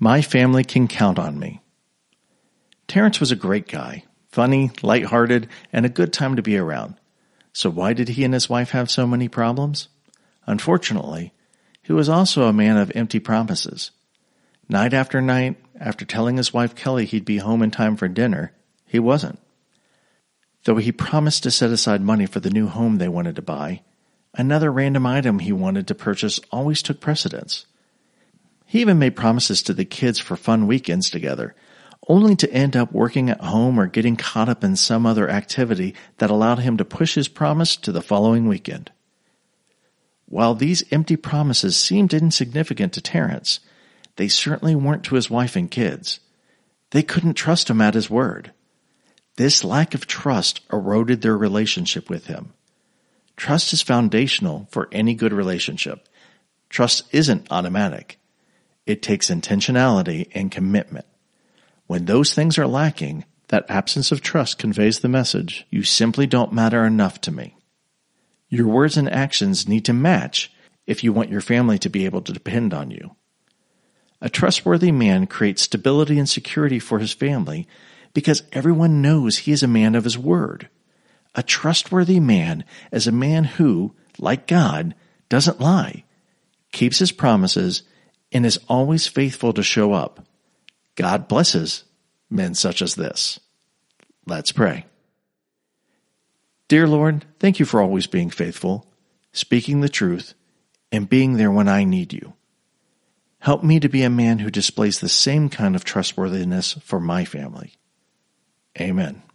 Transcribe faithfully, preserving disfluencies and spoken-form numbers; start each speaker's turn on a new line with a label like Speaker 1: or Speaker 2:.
Speaker 1: My family can count on me. Terrence was a great guy, funny, lighthearted, and a good time to be around. So why did he and his wife have so many problems? Unfortunately, he was also a man of empty promises. Night after night, after telling his wife Kelly he'd be home in time for dinner, he wasn't. Though he promised to set aside money for the new home they wanted to buy, another random item he wanted to purchase always took precedence. He even made promises to the kids for fun weekends together, only to end up working at home or getting caught up in some other activity that allowed him to push his promise to the following weekend. While these empty promises seemed insignificant to Terrence, they certainly weren't to his wife and kids. They couldn't trust him at his word. This lack of trust eroded their relationship with him. Trust is foundational for any good relationship. Trust isn't automatic. It takes intentionality and commitment. When those things are lacking, that absence of trust conveys the message, you simply don't matter enough to me. Your words and actions need to match if you want your family to be able to depend on you. A trustworthy man creates stability and security for his family because everyone knows he is a man of his word. A trustworthy man is a man who, like God, doesn't lie, keeps his promises, and is always faithful to show up. God blesses men such as this. Let's pray. Dear Lord, thank you for always being faithful, speaking the truth, and being there when I need you. Help me to be a man who displays the same kind of trustworthiness for my family. Amen.